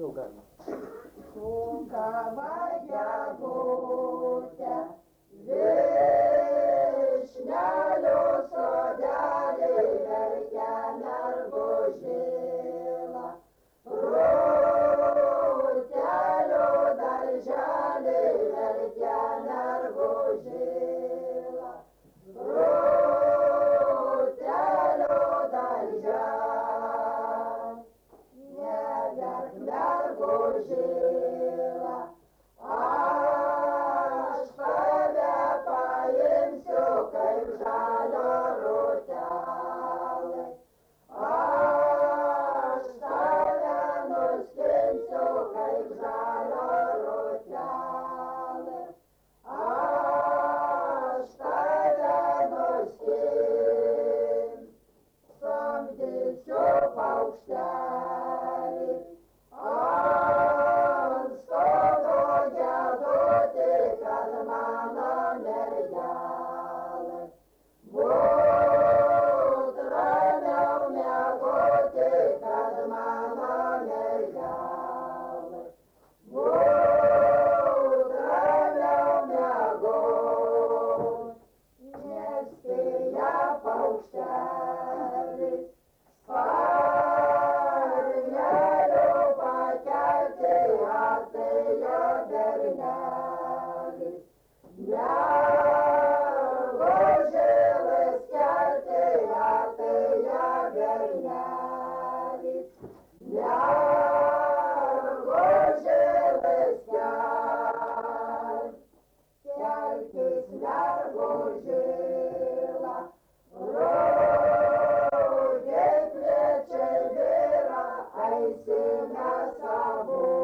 jau galima. Sunkavaja būtė, višnelio sodelį verkia mergužėla, rūtelio darželį verkia mergužėla, rūtelio darželį. Neverk mergužėla, aš tave paimsiu kaip žalio rūtelį, aš tave nuskinsiu kaip žalio rūtelį, aš tave nuskinsiu, samdysiu paukštelį, ant stogo giedoti, kad mano mergelė. Būt ramiau miegoti, kad mano mergelė. Būt ramiau miegoti, nespėja paukštelis sparnelių pakelti, atėjo bernelis. Mergužėles kelti, atėjo bernelis. Mergužėles kelti, kelkis mergužėla, rugiai kviečiai byra, eisime savo.